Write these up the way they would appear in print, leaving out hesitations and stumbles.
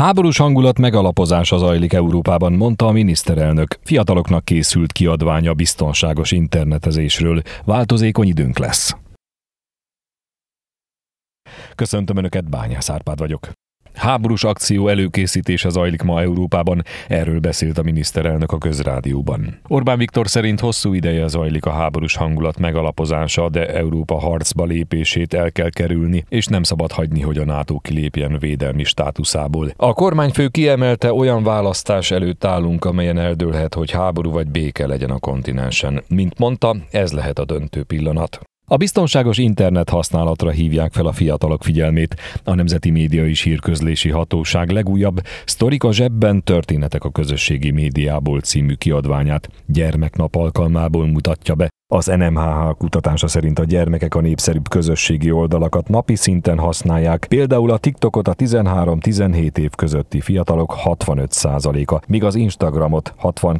Háborús hangulat megalapozása zajlik Európában, mondta a miniszterelnök. Fiataloknak készült kiadványa biztonságos internetezésről. Változékony időnk lesz. Köszöntöm Önöket, Bányász Árpád vagyok. Háborús akció előkészítése zajlik ma Európában, erről beszélt a miniszterelnök a Közrádióban. Orbán Viktor szerint hosszú ideje zajlik a háborús hangulat megalapozása, de Európa harcba lépését el kell kerülni, és nem szabad hagyni, hogy a NATO kilépjen védelmi státuszából. A kormányfő kiemelte, olyan választás előtt állunk, amelyen eldőlhet, hogy háború vagy béke legyen a kontinensen. Mint mondta, ez lehet a döntő pillanat. A biztonságos internet használatra hívják fel a fiatalok figyelmét. A Nemzeti Média és Hírközlési Hatóság legújabb Sztorik a zsebben, történetek a közösségi médiából című kiadványát gyermeknap alkalmából mutatja be. Az NMHH kutatása szerint a gyermekek a népszerűbb közösségi oldalakat napi szinten használják, például a TikTokot a 13-17 év közötti fiatalok 65%-a, míg az Instagramot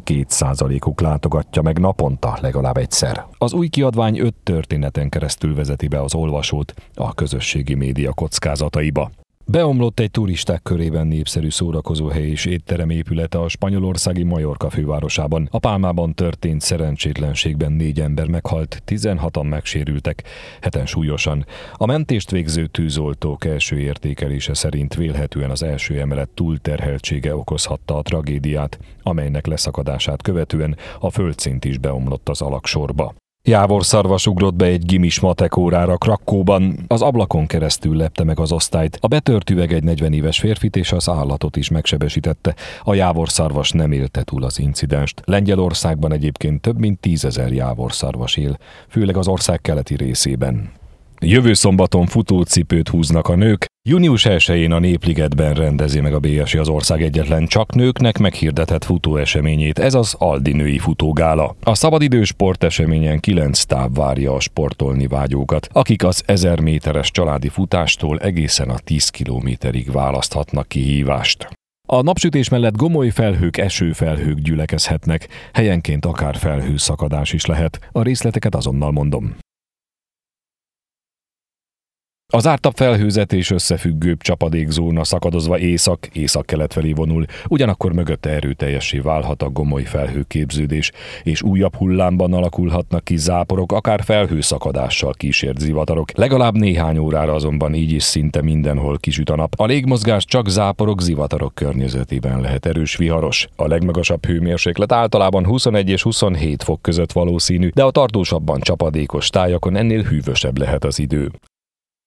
62%-uk látogatja meg naponta legalább egyszer. Az új kiadvány 5 történeten keresztül vezeti be az olvasót a közösségi média kockázataiba. Beomlott egy turisták körében népszerű szórakozóhely és étterem épülete a spanyolországi Majorca fővárosában. A Pálmában történt szerencsétlenségben 4 ember meghalt, 16-an megsérültek, 7-en súlyosan. A mentést végző tűzoltók első értékelése szerint vélhetően az első emelet túlterheltsége okozhatta a tragédiát, amelynek leszakadását követően a földszint is beomlott az alagsorba. Jávorszarvas ugrott be egy gimis matek órára Krakkóban. Az ablakon keresztül lepte meg az osztályt. A betört üveg egy 40 éves férfit és az állatot is megsebesítette. A jávorszarvas nem élte túl az incidenst. Lengyelországban egyébként több mint 10 000 jávorszarvas él, főleg az ország keleti részében. Jövő szombaton futócipőt húznak a nők. Június 1-én a Népligetben rendezi meg a BSI az ország egyetlen csak nőknek meghirdetett futóeseményét, ez az Aldi női futógála. A szabadidős sporteseményen 9 táv várja a sportolni vágyókat, akik az 1000 méteres családi futástól egészen a 10 kilométerig választhatnak kihívást. A napsütés mellett gomoly felhők, esőfelhők gyülekezhetnek, helyenként akár felhőszakadás is lehet. A részleteket azonnal mondom. Az ártabb felhőzet és összefüggőbb csapadékzóna szakadozva észak-kelet felé vonul, ugyanakkor mögötte erőteljessé válhat a gomoly felhőképződés, és újabb hullámban alakulhatnak ki záporok, akár felhőszakadással kísért zivatarok. Legalább néhány órára azonban így is szinte mindenhol kisüt a nap. A légmozgás csak záporok, zivatarok környezetében lehet erős, viharos. A legmagasabb hőmérséklet általában 21 és 27 fok között valószínű, de a tartósabban csapadékos tájakon ennél hűvösebb lehet az idő.